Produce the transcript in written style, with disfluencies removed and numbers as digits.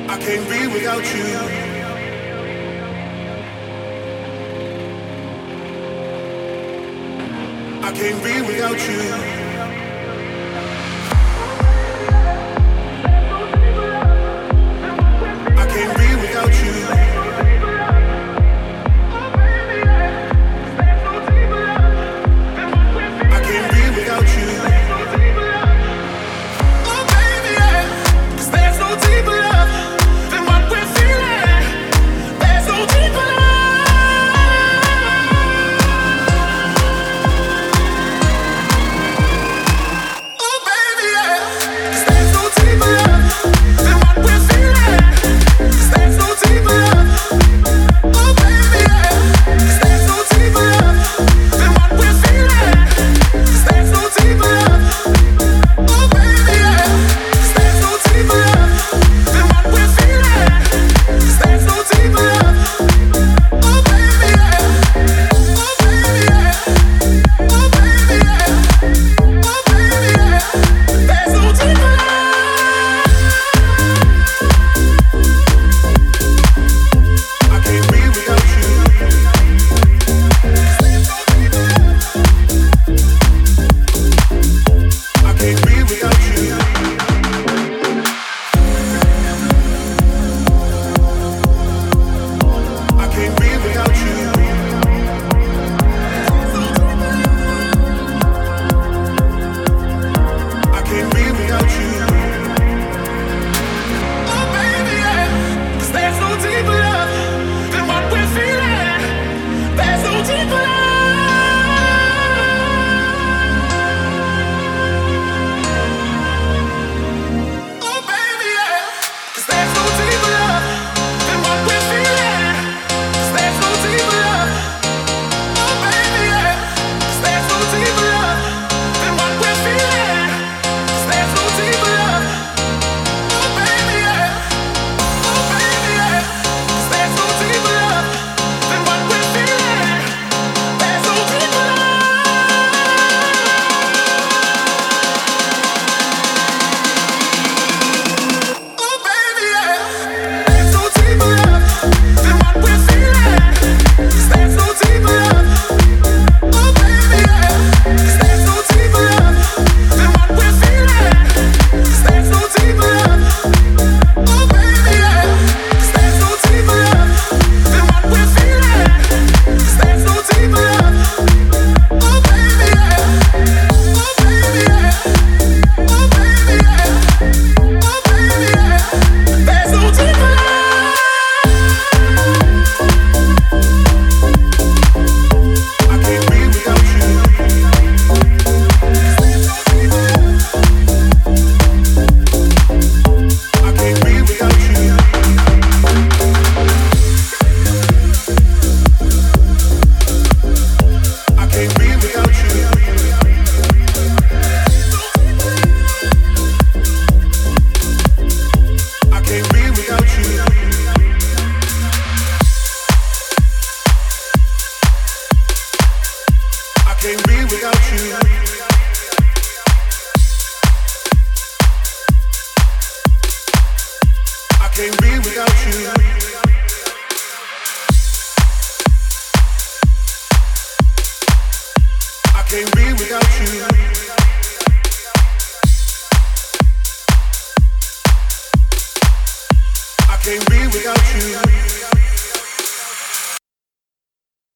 I can't be without you. I can't be without you. I can't be without you. I can't be without you. Oh baby, yeah. 'Cause there's no deeper love than what we're feeling. There's no deeper love. Oh baby, yeah. 'Cause there's no deeper love than what we're feeling. 'Cause there's no deeper love. Oh baby, yeah. 'Cause there's no deeper love than what we're feeling. 'Cause there's no deeper love. Oh baby, yeah. 'Cause there's no deeper love than what we're feeling. 'Cause there's no deeper love. Oh baby, yeah. Oh baby, yeah. Oh baby, yeah. Oh baby, yeah. There's no deeper love. I can't be without you. I can't be without you. I can't be without you. I can't be without you. Oh baby, yeah. 'Cause there's no deeper love than what we're feeling. There's no deeper love. Oh baby, yeah. 'Cause there's no deeper love than what we're feeling. 'Cause there's no deeper love. Oh baby, yeah. 'Cause there's no deeper love than what we're feeling. 'Cause there's no deeper love. Oh baby, yeah. Oh baby, yeah. 'Cause there's no deeper love than what we're feeling. There's no deeper love. Oh baby, yeah. There's no deeper love than what we're feeling. 'Cause there's no deeper love. Oh baby, yeah. 'Cause there's no deeper love than what we're feeling. 'Cause there's no deeper love. Oh baby, yeah. 'Cause there's no deeper love than what we're feeling. 'Cause there's no deeper love. Oh baby, yeah. Oh baby, yeah. Oh baby, yeah. Oh baby, yeah. There's no deeper love. I can't be without you. I can't be without you. I can't be without you. I can't be without you. I can't be without you. I can't be without you. I can't be without you. I can't be without you.